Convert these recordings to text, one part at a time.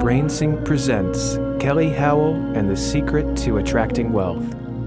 BrainSync presents Kelly Howell and the Secret to Attracting Wealth.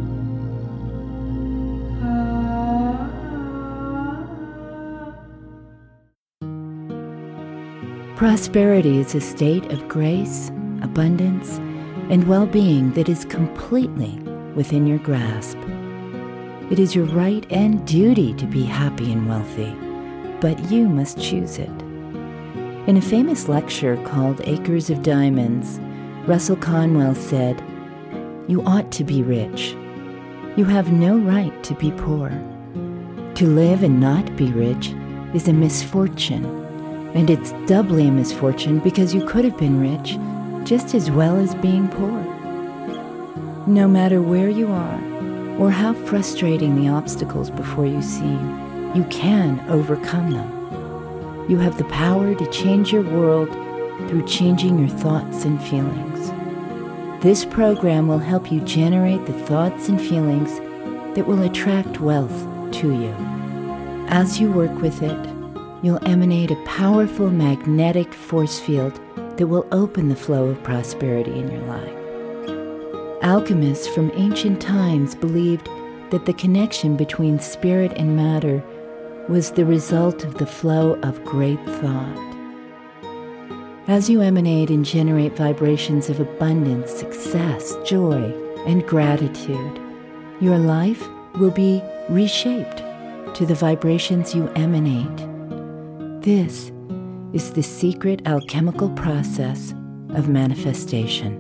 Prosperity is a state of grace, abundance, and well-being that is completely within your grasp. It is your right and duty to be happy and wealthy, but you must choose it. In a famous lecture called Acres of Diamonds, Russell Conwell said, "You ought to be rich. You have no right to be poor. To live and not be rich is a misfortune, and it's doubly a misfortune because you could have been rich just as well as being poor." No matter where you are or how frustrating the obstacles before you seem, you can overcome them. You have the power to change your world through changing your thoughts and feelings. This program will help you generate the thoughts and feelings that will attract wealth to you. As you work with it, you'll emanate a powerful magnetic force field that will open the flow of prosperity in your life. Alchemists from ancient times believed that the connection between spirit and matter was the result of the flow of great thought. As you emanate and generate vibrations of abundance, success, joy, and gratitude, your life will be reshaped to the vibrations you emanate. This is the secret alchemical process of manifestation.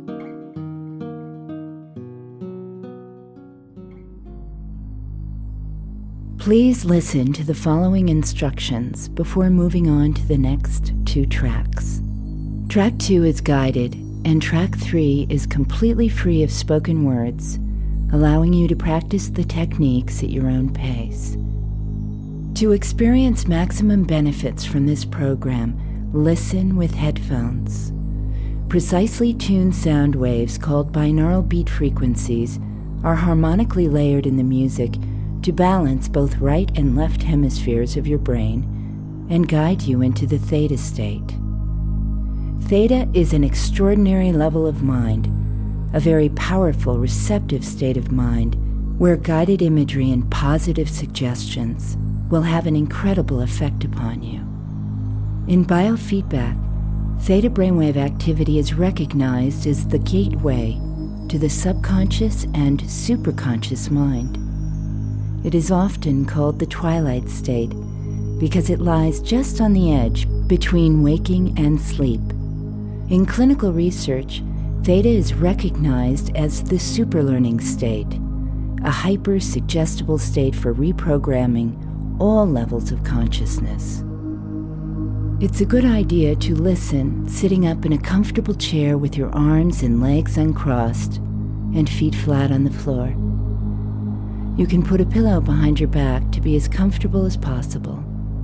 Please listen to the following instructions before moving on to the next 2 tracks. Track 2 is guided, and track 3 is completely free of spoken words, allowing you to practice the techniques at your own pace. To experience maximum benefits from this program, listen with headphones. Precisely tuned sound waves called binaural beat frequencies are harmonically layered in the music to balance both right and left hemispheres of your brain and guide you into the theta state. Theta is an extraordinary level of mind, a very powerful receptive state of mind where guided imagery and positive suggestions will have an incredible effect upon you. In biofeedback, theta brainwave activity is recognized as the gateway to the subconscious and superconscious mind. It is often called the twilight state because it lies just on the edge between waking and sleep. In clinical research, theta is recognized as the superlearning state, a hyper-suggestible state for reprogramming all levels of consciousness. It's a good idea to listen sitting up in a comfortable chair with your arms and legs uncrossed and feet flat on the floor. You can put a pillow behind your back to be as comfortable as possible.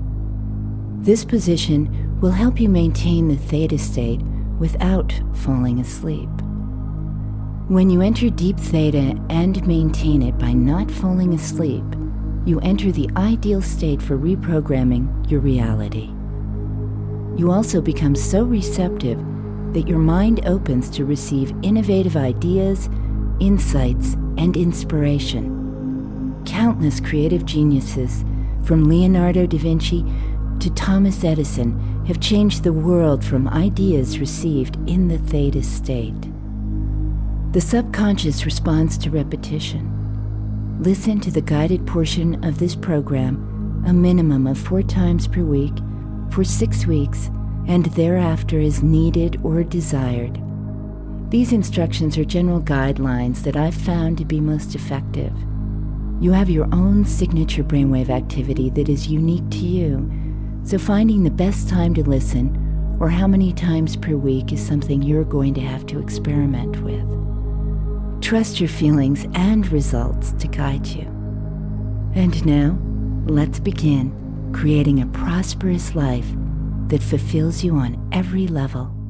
This position will help you maintain the theta state without falling asleep. When you enter deep theta and maintain it by not falling asleep, you enter the ideal state for reprogramming your reality. You also become so receptive that your mind opens to receive innovative ideas, insights, and inspiration. Countless creative geniuses, from Leonardo da Vinci to Thomas Edison, have changed the world from ideas received in the theta state. The subconscious responds to repetition. Listen to the guided portion of this program a minimum of 4 times per week for 6 weeks, and thereafter as needed or desired. These instructions are general guidelines that I've found to be most effective. You have your own signature brainwave activity that is unique to you, so finding the best time to listen or how many times per week is something you're going to have to experiment with. Trust your feelings and results to guide you. And now, let's begin creating a prosperous life that fulfills you on every level.